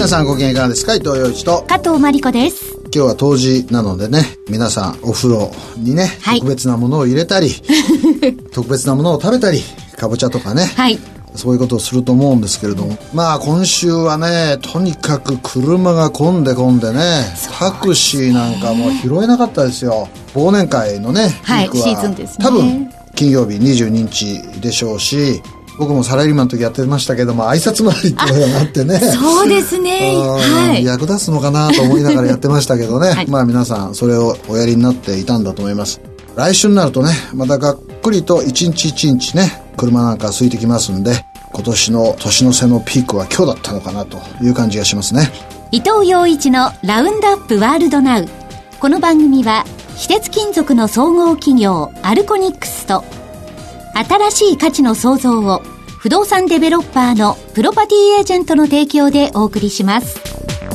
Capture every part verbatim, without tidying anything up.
皆さんご機嫌いかがですか。伊藤洋一と加藤真理子です。 今日は冬至なのでね、皆さんお風呂にね、はい、特別なものを入れたり特別なものを食べたり、かぼちゃとかね、はい、そういうことをすると思うんですけれども、まあ今週はね、とにかく車が混んで混んでね、タクシーなんかもう拾えなかったですよ。忘年会のね、 はい、ピークはシーズンですね。 多分金曜日にじゅうににちでしょうし、僕もサラリーマンの時やってましたけども、挨拶回りっていうのがあってね、 そうですね、はい、 役立つのかなと思いながらやってましたけどね、はい、まあ皆さんそれをおやりになっていたんだと思います。来週になるとね、またがっくりと一日一日ね、車なんか空いてきますんで、今年の年の瀬のピークは今日だったのかなという感じがしますね。 伊藤洋一のラウンドアップワールドナウ。この番組は非鉄金属の総合企業アルコニックスと、新しい価値の創造を不動産デベロッパーのプロパティエージェントの提供でお送りします。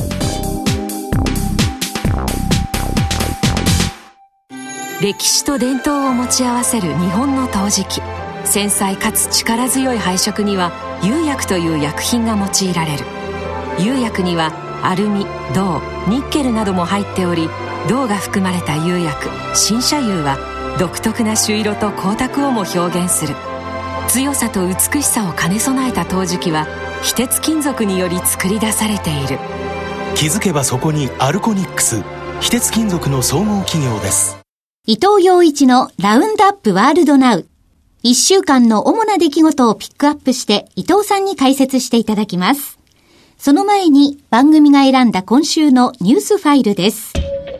歴史と伝統を持ち合わせる日本の陶磁器。繊細かつ力強い配色には釉薬という薬品が用いられる。釉薬にはアルミ、銅、ニッケルなども入っており、銅が含まれた釉薬新車釉は独特な朱色と光沢をも表現する。強さと美しさを兼ね備えた陶磁器は非鉄金属により作り出されている。 気づけばそこにアルコニックス、非鉄金属の総合企業です。 伊藤洋一のラウンドアップワールドナウ。一週間の主な出来事をピックアップして伊藤さんに解説していただきます。その前に番組が選んだ今週のニュースファイルです。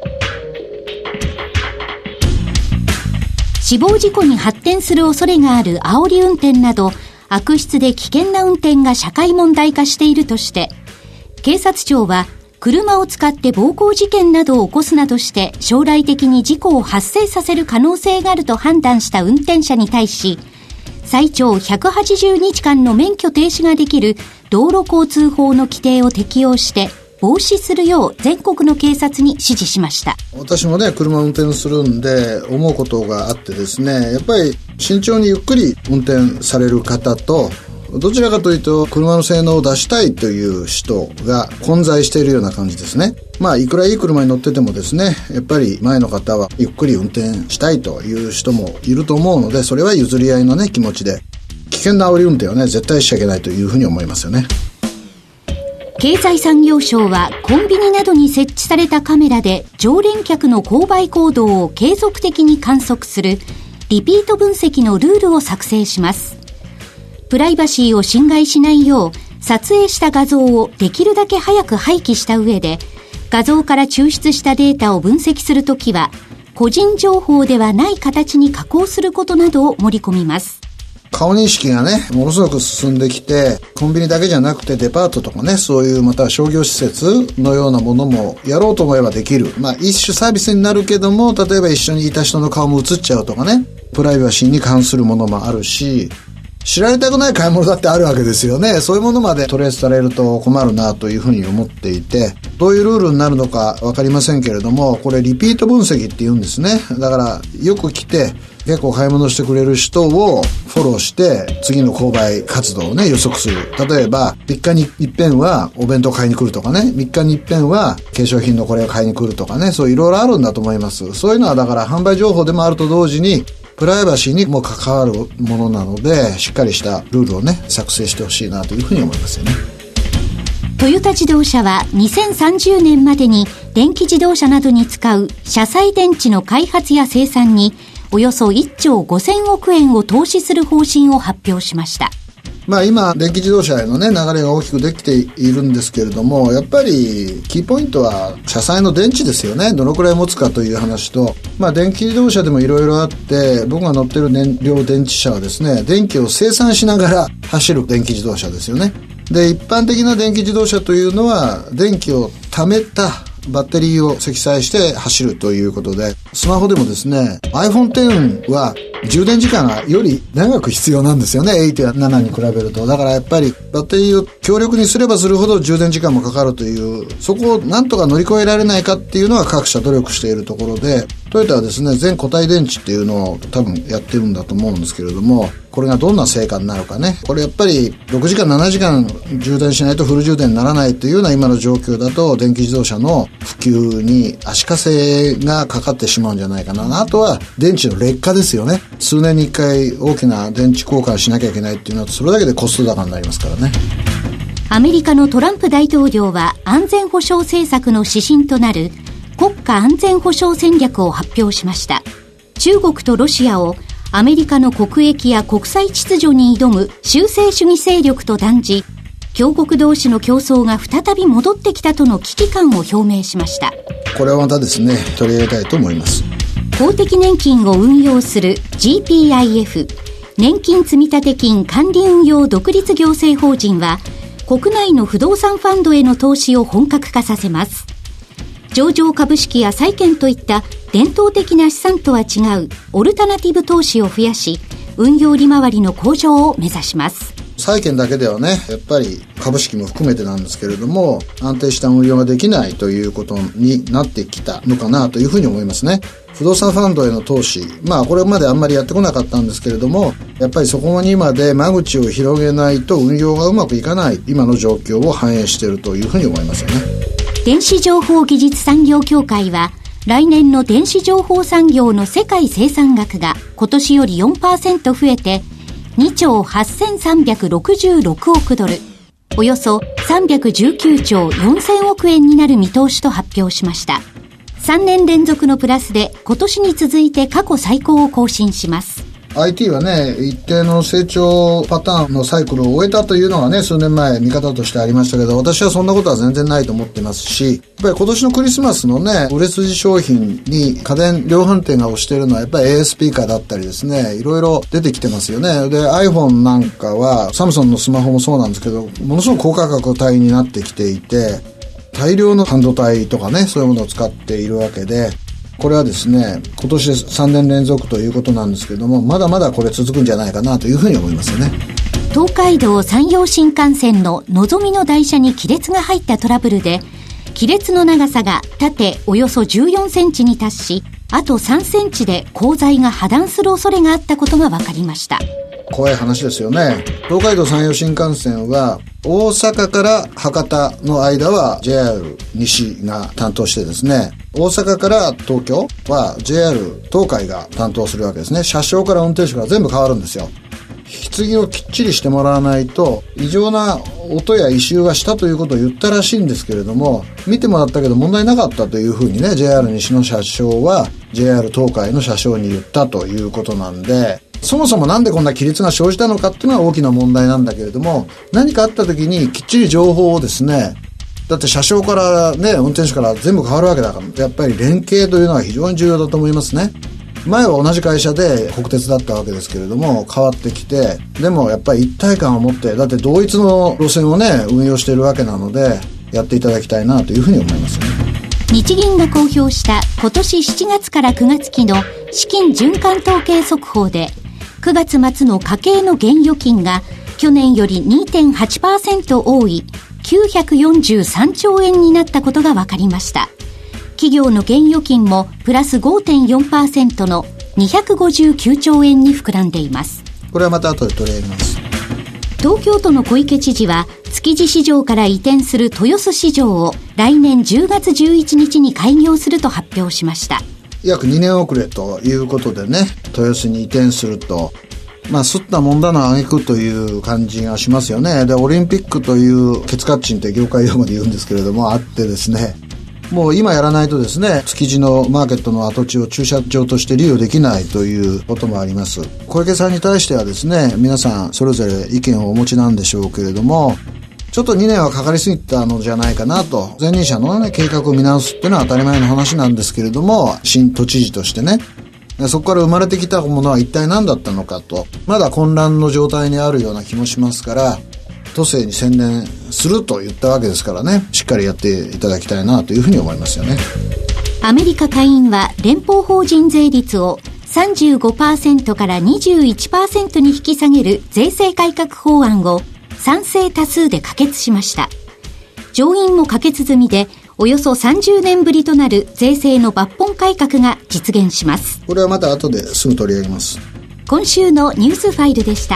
死亡事故に発展する恐れがある煽り運転など、悪質で危険な運転が社会問題化しているとして、警察庁は車を使って暴行事件などを起こすなどして将来的に事故を発生させる可能性があると判断した運転者に対し、最長ひゃくはちじゅうにちかんの免許停止ができる道路交通法の規定を適用して防止するよう全国の警察に指示しました。 私もね、車を運転するんで思うことがあってですね、やっぱり慎重にゆっくり運転される方と、どちらかというと車の性能を出したいという人が混在しているような感じですね。まあいくらいい車に乗っててもですね、やっぱり前の方はゆっくり運転したいという人もいると思うので、それは譲り合いのね気持ちで、危険な煽り運転はね絶対しちゃいけないというふうに思いますよね。 経済産業省はコンビニなどに設置されたカメラで常連客の購買行動を継続的に観測するリピート分析のルールを作成します。プライバシーを侵害しないよう撮影した画像をできるだけ早く廃棄した上で、画像から抽出したデータを分析するときは個人情報ではない形に加工することなどを盛り込みます。 顔認識がねものすごく進んできて、コンビニだけじゃなくてデパートとかね、そういうまた商業施設のようなものもやろうと思えばできる。まあ一種サービスになるけども、例えば一緒にいた人の顔も映っちゃうとかね、プライバシーに関するものもあるし、知られたくない買い物だってあるわけですよね。そういうものまでトレースされると困るなというふうに思っていて、どういうルールになるのかわかりませんけれども、これリピート分析って言うんですね。だからよく来て結構買い物してくれる人をフォローして次の購買活動をね予測する。例えばみっかに一遍はお弁当買いに来るとかね、みっかに一遍は化粧品のこれを買いに来るとかね、そういろいろあるんだと思います。そういうのはだから販売情報でもあると同時にプライバシーにも関わるものなので、しっかりしたルールをね作成してほしいなというふうに思いますよね。 トヨタ自動車はにせんさんじゅうねんまでに電気自動車などに使う車載電池の開発や生産におよそいっちょうごせんおくえんを投資する方針を発表しました。 まあ今電気自動車へのね流れが大きくできているんですけれども、やっぱりキーポイントは車載の電池ですよね。どのくらい持つかという話と、まあ電気自動車でもいろいろあって、僕が乗ってる燃料電池車はですね、電気を生産しながら走る電気自動車ですよね。で、一般的な電気自動車というのは電気を貯めたバッテリーを積載して走るということで、スマホでもですね アイフォンテン は充電時間がより長く必要なんですよね。はちやななに比べると。だからやっぱりバッテリーを強力にすればするほど充電時間もかかるという、そこをなんとか乗り越えられないかっていうのは各社努力しているところで、 トヨタはですね、全固体電池っていうのを多分やってるんだと思うんですけれども、これがどんな成果になるかね。これやっぱりろくじかんななじかん充電しないとフル充電にならないというような今の状況だと、電気自動車の普及に足かせがかかってしまうんじゃないかな。あとは電池の劣化ですよね。数年にいっかい大きな電池交換しなきゃいけないっていうのは、それだけでコスト高になりますからね。 アメリカのトランプ大統領は安全保障政策の指針となる国家安全保障戦略を発表しました。中国とロシアをアメリカの国益や国際秩序に挑む修正主義勢力と断じ、強国同士の競争が再び戻ってきたとの危機感を表明しました。 これはまたですね、取り入れたいと思います。 公的年金を運用する ジーピーアイエフ 年金積立金管理運用独立行政法人は、国内の不動産ファンドへの投資を本格化させます。上場株式や債券といった伝統的な資産とは違うオルタナティブ投資を増やし、運用利回りの向上を目指します。 債券だけではね、やっぱり株式も含めてなんですけれども、安定した運用ができないということになってきたのかなというふうに思いますね。不動産ファンドへの投資、まあこれまであんまりやってこなかったんですけれども、やっぱりそこにまで間口を広げないと運用がうまくいかない今の状況を反映しているというふうに思いますよね。 電子情報技術産業協会は、来年の電子情報産業の世界生産額が今年より よんパーセント 増えてにちょうはっせんさんびゃくろくじゅうろくおくドル、およそさんびゃくじゅうきゅうちょうよんせんおくえんになる見通しと発表しました。さんねん連続のプラスで今年に続いて過去最高を更新します。 アイティー はね、一定の成長パターンのサイクルを終えたというのがね、数年前見方としてありましたけど、私はそんなことは全然ないと思ってますし、やっぱり今年のクリスマスのね、売れ筋商品に家電量販店が推しているのはやっぱり エーエス スピーカーだったりですね、いろいろ出てきてますよね。で、iPhone なんかは、サムソンのスマホもそうなんですけど、ものすごく高価格帯になってきていて、大量の半導体とかね、そういうものを使っているわけで、これはですね、今年でさんねん連続ということなんですけれども、まだまだこれ続くんじゃないかなというふうに思いますよね。 東海道山陽新幹線ののぞみの台車に亀裂が入ったトラブルで、亀裂の長さが縦およそじゅうよんセンチに達し、あとさんセンチで鋼材が破断する恐れがあったことが分かりました。 怖い話ですよね。東海道山陽新幹線は大阪から博多の間は ジェイアール 西が担当してですね、大阪から東京は ジェイアール 東海が担当するわけですね。車掌から運転手から全部変わるんですよ。棺をきっちりしてもらわないと異常な音や異臭がしたということを言ったらしいんですけれども、見てもらったけど問題なかったというふうにね、 ジェイアール 西の車掌は ジェイアール 東海の車掌に言ったということなんで、そもそもなんでこんな亀裂が生じたのかっていうのは大きな問題なんだけれども、何かあった時にきっちり情報をですね、だって車掌からね、運転手から全部変わるわけだから、やっぱり連携というのは非常に重要だと思いますね。前は同じ会社で国鉄だったわけですけれども、変わってきて、でもやっぱり一体感を持って、だって同一の路線をね、運用しているわけなので、やっていただきたいなというふうに思いますよね。 日銀が公表した今年しちがつからくがつ期の資金循環統計速報で、くがつ末の家計の現預金が去年より にてんはちパーセント 多いきゅうひゃくよんじゅうさんちょうえんになったことが分かりました。企業の現預金もプラス ごてんよんパーセント のにひゃくごじゅうきゅうちょうえんに膨らんでいます。 これはまた後で取り上げます。 東京都の小池知事は、築地市場から移転する豊洲市場を来年じゅうがつじゅういちにちに開業すると発表しました。 約にねん遅れということでね、豊洲に移転すると、まあすったもんだの挙句という感じがしますよね。で、オリンピックというケツカッチンって業界用語で言うんですけれども、あってですね、もう今やらないとですね、築地のマーケットの跡地を駐車場として利用できないということもあります。小池さんに対してはですね、皆さんそれぞれ意見をお持ちなんでしょうけれども、ちょっとにねんはかかりすぎたのじゃないかなと。前任者のね、計画を見直すっていうのは当たり前の話なんですけれども、新都知事としてね、そこから生まれてきたものは一体何だったのかと、まだ混乱の状態にあるような気もしますから、都政に専念すると言ったわけですからね、しっかりやっていただきたいなというふうに思いますよね。 アメリカ下院は連邦法人税率を さんじゅうごパーセント から にじゅういちパーセント に引き下げる税制改革法案を賛成多数で可決しました。上院も可決済みで、 およそさんじゅうねんぶりとなる税制の抜本改革が実現します。 これはまた後ですぐ取り上げます。 今週のニュースファイルでした。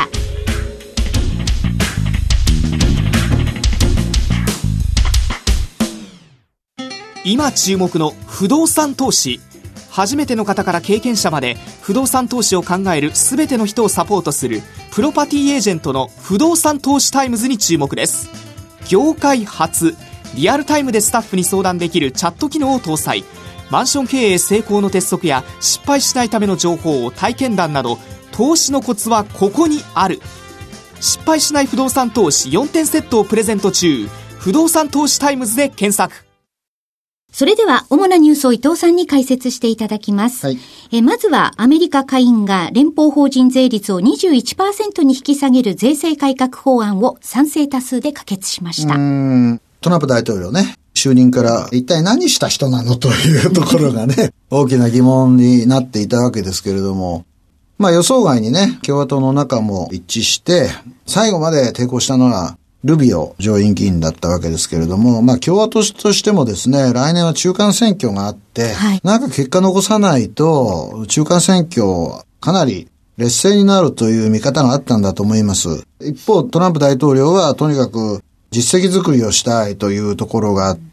今注目の不動産投資。初めての方から経験者まで不動産投資を考えるすべての人をサポートするプロパティエージェントの不動産投資タイムズに注目です。業界初、リアルタイムでスタッフに相談できるチャット機能を搭載。マンション経営成功の鉄則や失敗しないための情報を体験談など、投資のコツはここにある。失敗しない不動産投資よんてんセットをプレゼント中。不動産投資タイムズで検索。 それでは主なニュースを伊藤さんに解説していただきます。はい、えまずはアメリカ下院が連邦法人税率を にじゅういちパーセント に引き下げる税制改革法案を賛成多数で可決しました。 うーんトランプ大統領ね、就任から一体何した人なのというところがね大きな疑問になっていたわけですけれども、まあ予想外にね共和党の中も一致して最後まで抵抗したのはルビオ上院議員だったわけですけれども、まあ共和党としてもですね、来年は中間選挙があって、はい、なんか結果残さないと中間選挙かなり劣勢になるという見方があったんだと思います。一方トランプ大統領はとにかく実績作りをしたいというところがあって、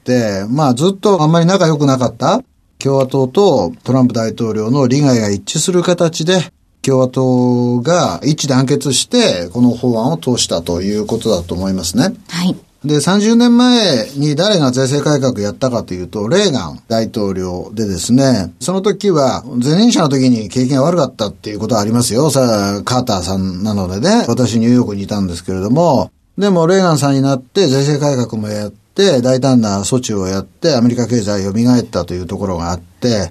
まあずっとあんまり仲良くなかった共和党とトランプ大統領の利害が一致する形で共和党が一致団結してこの法案を通したということだと思いますね。はい。で、さんじゅうねんまえに誰が税制改革やったかというと、レーガン大統領でですね、その時は前任者の時に景気が悪かったっていうことはありますよ。さあ、カーターさんなのでね、私ニューヨークにいたんですけれども、でもレーガンさんになって税制改革もやって大胆な措置をやってアメリカ経済を蘇ったというところがあって、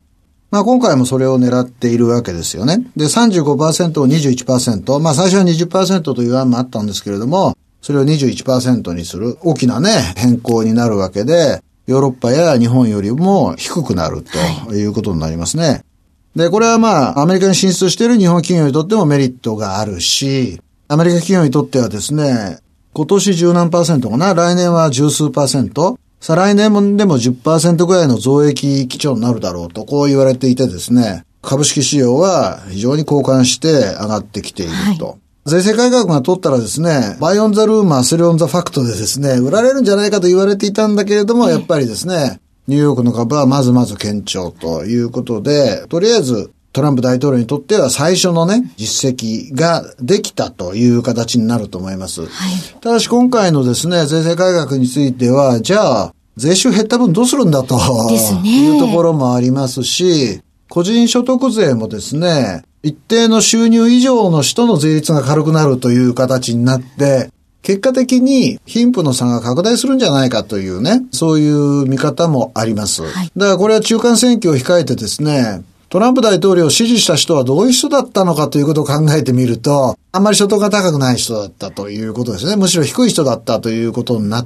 まあ今回もそれを狙っているわけですよね。で さんじゅうごパーセント を にじゅういちパーセント、まあ最初は にじゅっパーセント という案もあったんですけれども、それを にじゅういちパーセント にする大きなね変更になるわけで、ヨーロッパや日本よりも低くなるということになりますね。でこれはまあアメリカに進出している日本企業にとってもメリットがあるし、アメリカ企業にとってはですね、今年十何パーセントかな、来年は十数パーセント、再来年もでも じゅっパーセント ぐらいの増益基調になるだろうとこう言われていてですね、株式市場は非常に好感して上がってきていると。はい、税制改革が通ったらですね、バイオンザルーマー、セルオンザファクトでですね、売られるんじゃないかと言われていたんだけれども、はい、やっぱりですね、ニューヨークの株はまずまず堅調ということで、とりあえずトランプ大統領にとっては最初のね、実績ができたという形になると思います。はい、ただし今回のですね、税制改革については、じゃあ、税収減った分どうするんだというところもありますし、個人所得税もですね、一定の収入以上の人の税率が軽くなるという形になって、結果的に貧富の差が拡大するんじゃないかというね、そういう見方もあります。はい、だからこれは中間選挙を控えてですね、トランプ大統領を支持した人はどういう人だったのかということを考えてみると、あんまり所得が高くない人だったということですね。むしろ低い人だったということになって、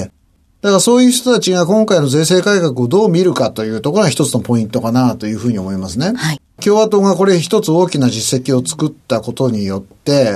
だからそういう人たちが今回の税制改革をどう見るかというところが一つのポイントかなというふうに思いますね。はい、共和党がこれ一つ大きな実績を作ったことによって、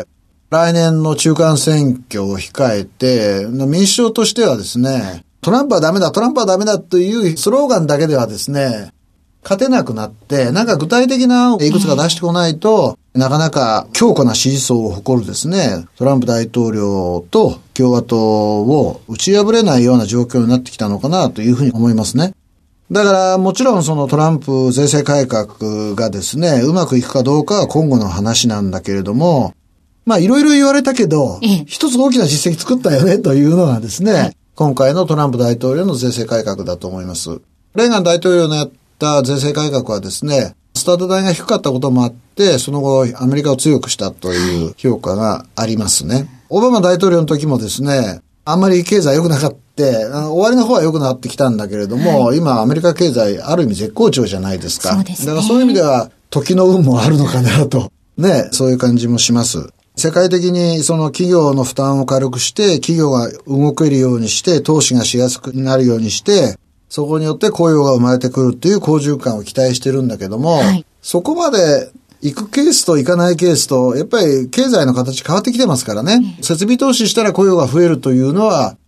来年の中間選挙を控えて、民主党としてはですね、トランプはダメだ、トランプはダメだというスローガンだけではですね、勝てなくなって、なんか具体的ないくつか出してこないと、なかなか強固な支持層を誇るですね、トランプ大統領と共和党を打ち破れないような状況になってきたのかなというふうに思いますね。だからもちろんそのトランプ税制改革がですね、うまくいくかどうかは今後の話なんだけれども、まあいろいろ言われたけど、一つ大きな実績作ったよねというのがですね、今回のトランプ大統領の税制改革だと思います。レーガン大統領のやった税制改革はですね、スタート代が低かったこともあって、その後アメリカを強くしたという評価がありますね。オバマ大統領の時もですね、あんまり経済良くなかった。あの終わりの方は良くなってきたんだけれども、はい、今アメリカ経済ある意味絶好調じゃないですか。 そうですね。 だからそういう意味では時の運もあるのかなと。ね、そういう感じもします。世界的にその企業の負担を軽くして、企業が動けるようにして、投資がしやすくなるようにして、そこによって雇用が生まれてくるっていう好循環を期待してるんだけども、はい、そこまで行くケースと行かないケースと、やっぱり経済の形変わってきてますからね。うん、設備投資したら雇用が増えるというのは、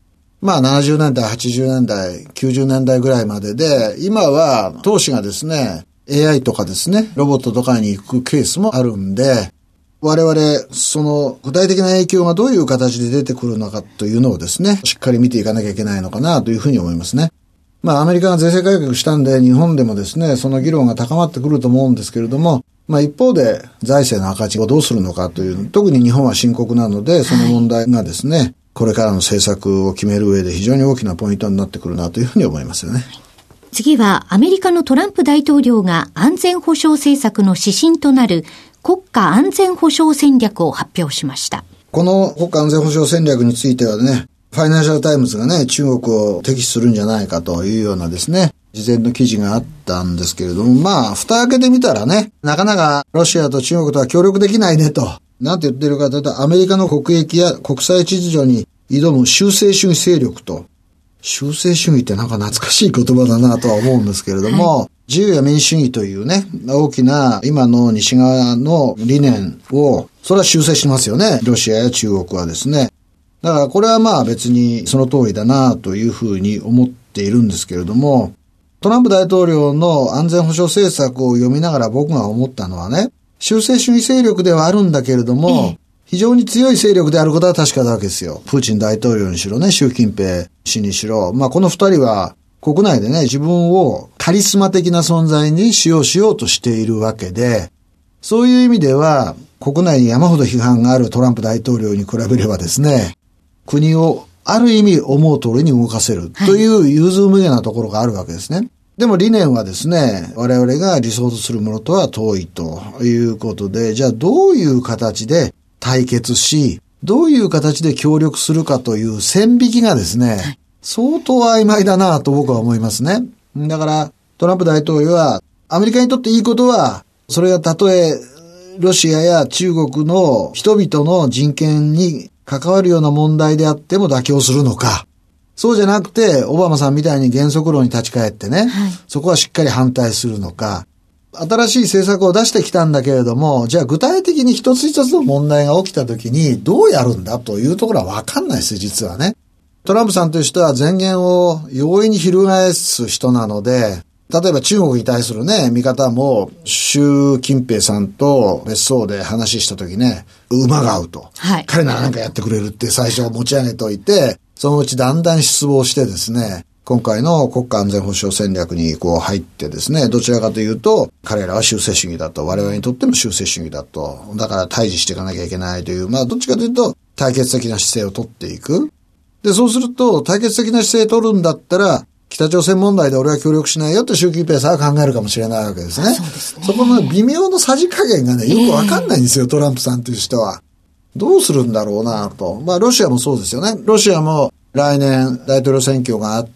まあななじゅうねんだい、はちじゅうねんだい、きゅうじゅうねんだいぐらいまでで、今は投資がですね、エーアイ とかですね、ロボットとかに行くケースもあるんで、我々、その具体的な影響がどういう形で出てくるのかというのをですね、しっかり見ていかなきゃいけないのかなというふうに思いますね。まあアメリカが税制改革したんで、日本でもですね、その議論が高まってくると思うんですけれども、まあ一方で財政の赤字をどうするのかという、特に日本は深刻なので、その問題がですね、はい、これからの政策を決める上で非常に大きなポイントになってくるなというふうに思いますよね。 次はアメリカのトランプ大統領が安全保障政策の指針となる国家安全保障戦略を発表しました。 この国家安全保障戦略についてはね、ファイナンシャルタイムズがね、中国を敵視するんじゃないかというようなですね、事前の記事があったんですけれども、まあ、蓋開けてみたらね、なかなかロシアと中国とは協力できないねと。なんて言ってるかというと、アメリカの国益や国際秩序に挑む修正主義勢力と。修正主義ってなんか懐かしい言葉だなとは思うんですけれども、はい、自由や民主主義というね、大きな今の西側の理念を、それは修正しますよね。ロシアや中国はですね。だからこれはまあ別にその通りだなというふうに思っているんですけれども、トランプ大統領の安全保障政策を読みながら僕が思ったのはね、修正主義勢力ではあるんだけれども、ええ、非常に強い勢力であることは確かなわけですよ。プーチン大統領にしろね、習近平氏にしろ。まあこの二人は国内でね、自分をカリスマ的な存在に使用しようとしているわけで、そういう意味では国内に山ほど批判があるトランプ大統領に比べればですね、国をある意味思う通りに動かせるという融通無碍なところがあるわけですね。でも理念はですね、我々が理想とするものとは遠いということで、じゃあどういう形で対決し、どういう形で協力するかという線引きがですね、相当曖昧だなと僕は思いますね。だからトランプ大統領はアメリカにとっていいことは、それがたとえロシアや中国の人々の人権に関わるような問題であっても妥協するのか、そうじゃなくてオバマさんみたいに原則論に立ち返ってね、はい、そこはしっかり反対するのか、新しい政策を出してきたんだけれども、じゃあ具体的に一つ一つの問題が起きた時にどうやるんだというところは分かんないですよ、実はね。トランプさんという人は前言を容易に翻す人なので、例えば中国に対するね、見方も習近平さんと別荘で話した時ね、馬が合うと、はい、彼なら何かやってくれるって最初持ち上げておいて、そのうちだんだん失望してですね、今回の国家安全保障戦略にこう入ってですね、どちらかというと彼らは修正主義だと、我々にとっても修正主義だと、だから対峙していかなきゃいけないという、まあどっちかというと対決的な姿勢を取っていく。で、そうすると対決的な姿勢を取るんだったら、北朝鮮問題で俺は協力しないよって習近平さんは考えるかもしれないわけですね。そうですね。そこの微妙なさじ加減がね、よくわかんないんですよ、えー、トランプさんという人は。どうするんだろうなと。まあロシアもそうですよね。ロシアも来年大統領選挙があって、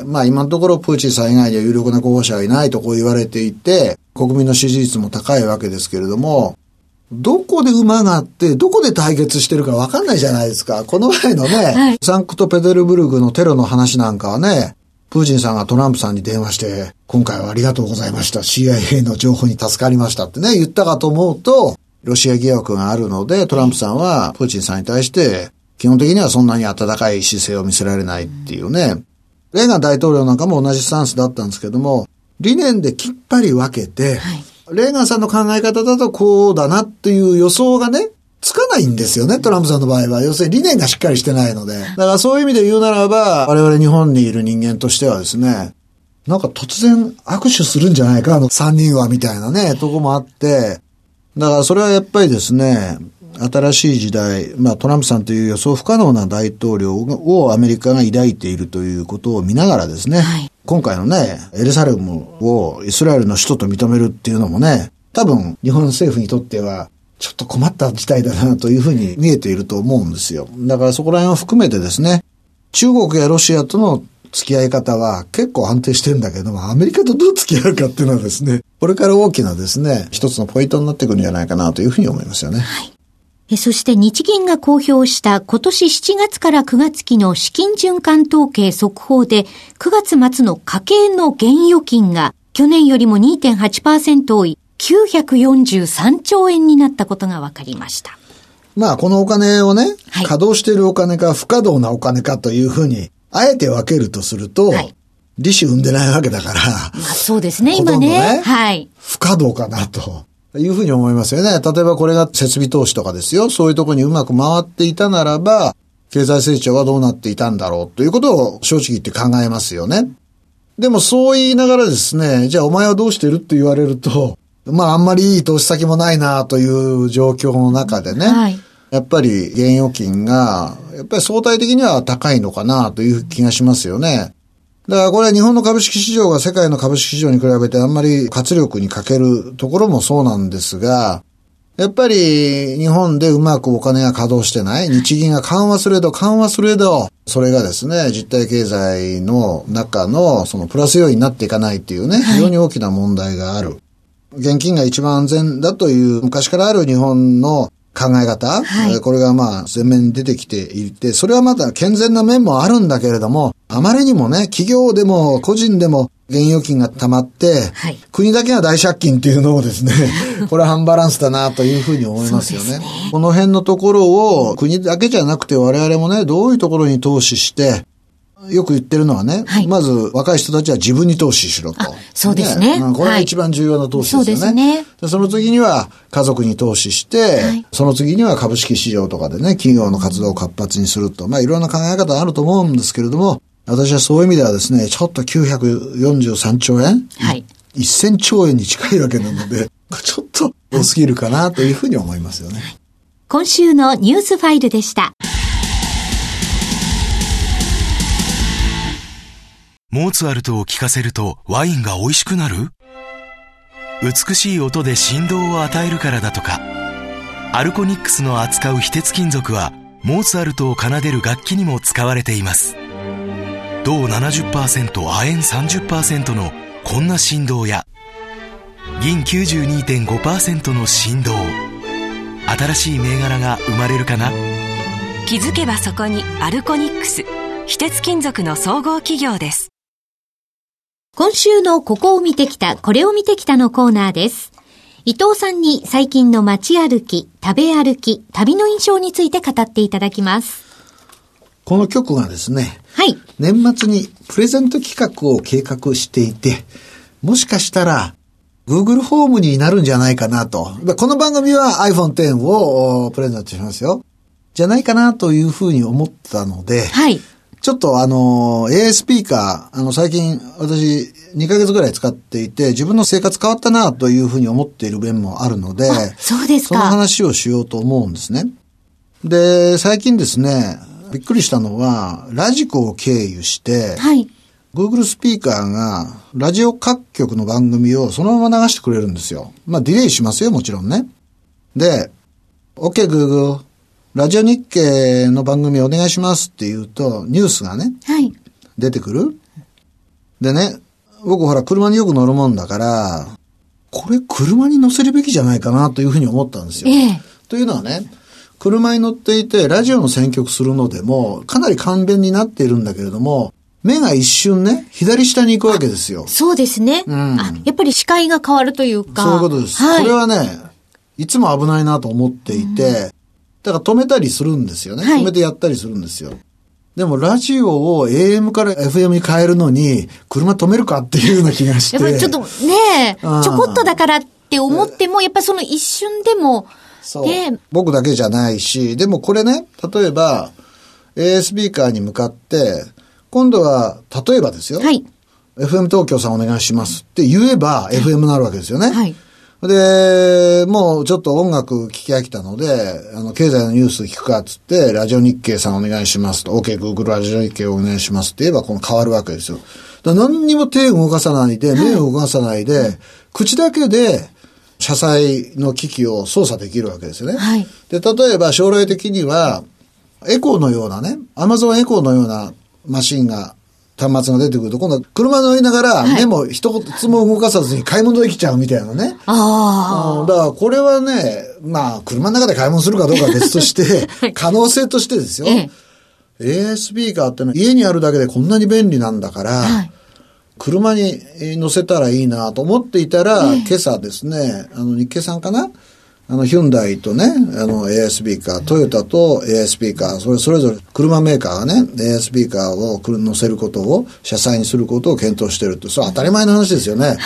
まあ今のところプーチンさん以外には有力な候補者がいないとこう言われていて、国民の支持率も高いわけですけれども、どこで馬があって、どこで対決してるかわかんないじゃないですか。この前のね、はい、サンクトペテルブルクのテロの話なんかはね、プーチンさんがトランプさんに電話して、今回はありがとうございました。シーアイエー の情報に助かりましたってね、言ったかと思うと、ロシア疑惑があるので、トランプさんはプーチンさんに対して、基本的にはそんなに温かい姿勢を見せられないっていうね。レーガン大統領なんかも同じスタンスだったんですけども、理念できっぱり分けて、はい、レーガンさんの考え方だとこうだなっていう予想がね、つかないんですよね、トランプさんの場合は。要するに理念がしっかりしてないので。だからそういう意味で言うならば、我々日本にいる人間としてはですね、なんか突然握手するんじゃないか、あの三人はみたいなね、とこもあって、だからそれはやっぱりですね、新しい時代、まあトランプさんという予想不可能な大統領をアメリカが抱いているということを見ながらですね、はい、今回のね、エルサレムをイスラエルの首都と認めるっていうのもね、多分日本政府にとってはちょっと困った事態だなというふうに見えていると思うんですよ。だからそこら辺を含めてですね、中国やロシアとの付き合い方は結構安定してるんだけども、アメリカとどう付き合うかっていうのはですね、これから大きなですね、一つのポイントになってくるんじゃないかなというふうに思いますよね。はい。 えそして日銀が公表した今年しちがつからくがつ期の資金循環統計速報で、くがつ末の家計の現預金が去年よりも にてんはちパーセント 多いきゅうひゃくよんじゅうさんちょうえんになったことが分かりました。 まあこのお金をね、はい、稼働しているお金か不稼働なお金かというふうにあえて分けるとすると、はい、利子生んでないわけだから。 まあ、そうですね、今ね。ね、はい。 不可能かなというふうに思いますよね。例えばこれが設備投資とかですよ。そういうところにうまく回っていたならば、経済成長はどうなっていたんだろうということを正直言って考えますよね。でもそう言いながらですね、じゃあお前はどうしてるって言われると、まああんまりいい投資先もないなという状況の中でね、はい、やっぱり現預金が、やっぱり相対的には高いのかなという気がしますよね。だからこれは日本の株式市場が世界の株式市場に比べてあんまり活力に欠けるところもそうなんですが、やっぱり日本でうまくお金が稼働してない、日銀が緩和すれど緩和すれど、それがですね、実体経済の中のそのプラス要因になっていかないっていうね、非常に大きな問題がある。現金が一番安全だという昔からある日本の考え方、はい、これがまあ前面に出てきていて、それはまた健全な面もあるんだけれども、あまりにもね、企業でも個人でも現預金が溜まって、はい、国だけが大借金っていうのをですね、これは反バランスだなというふうに思いますよね。ね、この辺のところを国だけじゃなくて我々もね、どういうところに投資して、よく言ってるのはね、はい、まず若い人たちは自分に投資しろと。 そうですね。 ね、これが一番重要な投資ですよね。はい、そうですね。でその次には家族に投資して、はい、その次には株式市場とかでね、企業の活動を活発にすると。まあいろんな考え方あると思うんですけれども、私はそういう意味ではですね、ちょっときゅうひゃくよんじゅうさんちょうえん、はい、せんちょうえんに近いわけなので、ちょっと多すぎるかなというふうに思いますよね。 今週のニュースファイルでした。 モーツァルトを聴かせるとワインが美味しくなる？美しい音で振動を与えるからだとか。アルコニックスの扱う非鉄金属はモーツァルトを奏でる楽器にも使われています。銅 ななじゅっパーセント、亜鉛 さんじゅっパーセント のこんな振動や銀 きゅうじゅうにてんごパーセント の振動、新しい銘柄が生まれるかな。 気づけばそこにアルコニックス、非鉄金属の総合企業です。 今週のここを見てきた、これを見てきたのコーナーです。伊藤さんに最近の街歩き、食べ歩き、旅の印象について語っていただきます。 この曲がですね、 はい、年末にプレゼント企画を計画していて、もしかしたら Google ホームになるんじゃないかなと。この番組は アイフォンテン をプレゼントしますよ。じゃないかなというふうに思ったので、はい、ちょっとあの エーエー スピーカー、あの最近私にかげつぐらい使っていて、自分の生活変わったなというふうに思っている面もあるので、 そうですか。 その話をしようと思うんですね。で、最近ですね、びっくりしたのは、ラジコを経由して、はい、Google スピーカーがラジオ各局の番組をそのまま流してくれるんですよ。まあディレイしますよ、もちろんね。で、OK Google、ラジオ日経の番組お願いしますって言うと、ニュースがね、はい、出てくる。でね、僕ほら車によく乗るもんだから、これ車に乗せるべきじゃないかなというふうに思ったんですよ。ええ、というのはね、車に乗っていてラジオの選曲するのでもかなり簡便になっているんだけれども、目が一瞬ね、左下に行くわけですよ。 そうですね、うん、あ。やっぱり視界が変わるというか。 そういうことです。はい、これはね、いつも危ないなと思っていて、うん、だから止めたりするんですよね。はい、止めてやったりするんですよ。でもラジオを エーエム から エフエム に変えるのに車止めるかっていうような気がして。 やっぱりちょっとね、ちょこっとだからって思っても、やっぱその一瞬でも、 そう、ね、僕だけじゃないし、でもこれね、例えば エーエー スピーカーに向かって今度は例えばですよ、はい、エフエム 東京さんお願いしますって言えば エフエム になるわけですよね。はい、でもうちょっと音楽聴き飽きたので、あの経済のニュース聞くかっつってラジオ日経さんお願いしますと OK Google ラジオ日経お願いしますって言えばこの変わるわけですよ。だから何にも手を動かさないで、目を動かさないで、はい、口だけで車載の機器を操作できるわけですよね。はい、で、例えば将来的には、エコーのようなね、アマゾンエコーのようなマシンが、端末が出てくると、今度は車乗りながら、目も一つも動かさずに買い物できちゃうみたいなね。ああ。だからこれはね、まあ、車の中で買い物するかどうかは別として、可能性としてですよ。ええ、エーエー スピーカーってのは家にあるだけでこんなに便利なんだから、はい、車に乗せたらいいなと思っていたら、ええ、今朝ですね、あの日経さんかな、 あのヒュンダイとね、あの エーアイ スピーカー、トヨタと エーアイ スピーカー、それそれぞれ車メーカーがね、エーアイ スピーカーを乗せることを、車載にすることを検討しているって、それは当たり前の話ですよね。はい、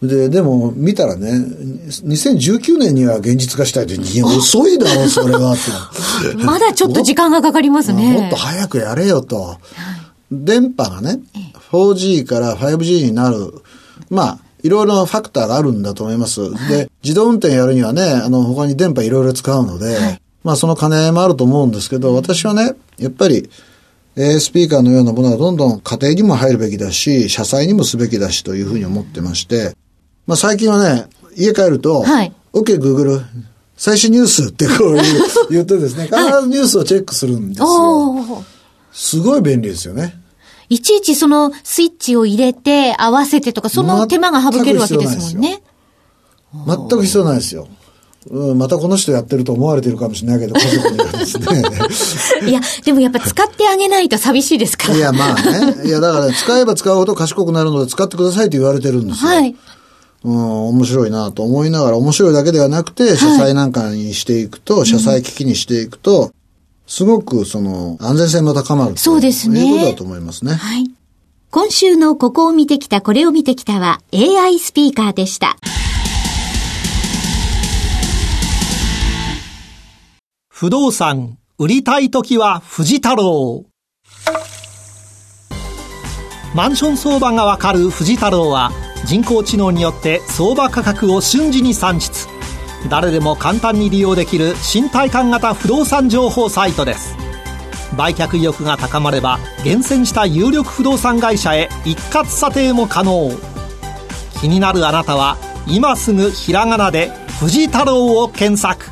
で、でも見たらね、にせんじゅうきゅうねんには現実化したいって、いや遅いだろ、それはって。 まだちょっと時間がかかりますね。 もっと早くやれよと。はい、電波がね、フォージー から ファイブジー になる。まあ、いろいろなファクターがあるんだと思います。はい、で、自動運転やるにはね、あの、他に電波いろいろ使うので、はい、まあ、その兼ね合いもあると思うんですけど、私はね、やっぱり、エーアイ スピーカーのようなものはどんどん家庭にも入るべきだし、車載にもすべきだしというふうに思ってまして、まあ、最近はね、家帰ると、はい、OK Google、最新ニュースってこう言ってですね、必ずニュースをチェックするんですよ。はい、すごい便利ですよね。 いちいちそのスイッチを入れて合わせてとか、その手間が省けるわけですもんね。 全く必要ないですよ。うん、またこの人やってると思われてるかもしれないけど、家族にはですね。 いや、でもやっぱ使ってあげないと寂しいですから。 いや、まあね。いや、だから、ね、使えば使うほど賢くなるので使ってくださいと言われてるんですよ。はい。うん、面白いなと思いながら、面白いだけではなくて、車載なんかにしていくと、はい、車載機器にしていくと、すごくその安全性も高まる。 そうですね。 ということだと思いますね。 はい。今週のここを見てきた、これを見てきたは エーアイ スピーカーでした。 不動産売りたいときは藤太郎。マンション相場がわかる藤太郎は、人工知能によって相場価格を瞬時に算出。誰でも簡単に利用できる新体感型不動産情報サイトです。売却意欲が高まれば厳選した有力不動産会社へ一括査定も可能。気になるあなたは今すぐひらがなで藤太郎を検索。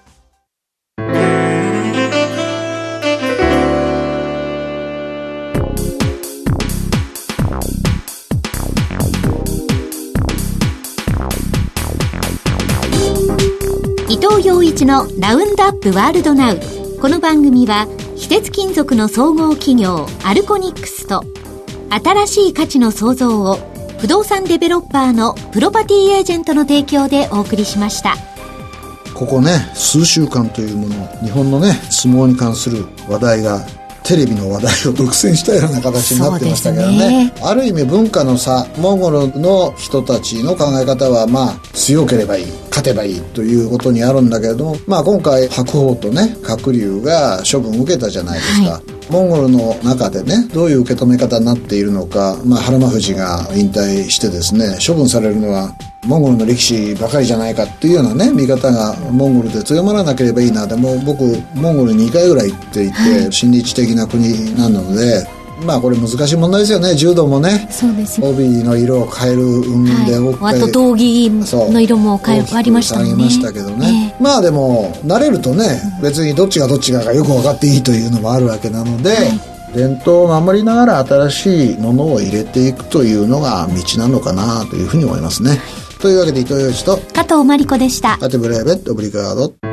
伊藤洋一のラウンドアップワールドナウ。この番組は非鉄金属の総合企業アルコニックスと新しい価値の創造を不動産デベロッパーのプロパティエージェントの提供でお送りしました。 ここね、数週間というもの、日本のね、相撲に関する話題がテレビの話題を独占したような形になってましたけど ね, ねある意味文化の差、モンゴルの人たちの考え方はまあ強ければいい、勝てばいいということにあるんだけれども、まあ今回白鵬とね鶴竜が処分を受けたじゃないですか、はい、モンゴルの中でねどういう受け止め方になっているのか、まあ、原間富士が引退してですね処分されるのはモンゴルの力士ばかりじゃないかっていうようなね見方がモンゴルで強まらなければいいな。でも僕モンゴルにかいぐらい行っていて、はい、親日的な国なので、まあこれ難しい問題ですよね。柔道もね、 そうですね、 帯の色を変える運で、 はい、あと道着の色も変わりましたね。 大きく下げましたけどね、えー、まあでも慣れるとね、うん、別にどっちがどっちがかよく分かっていいというのもあるわけなので、はい、伝統を守りながら新しいものを入れていくというのが道なのかなというふうに思いますね、はい、というわけで伊藤洋一と加藤真理子でした。 アテブレーベットオブリガード。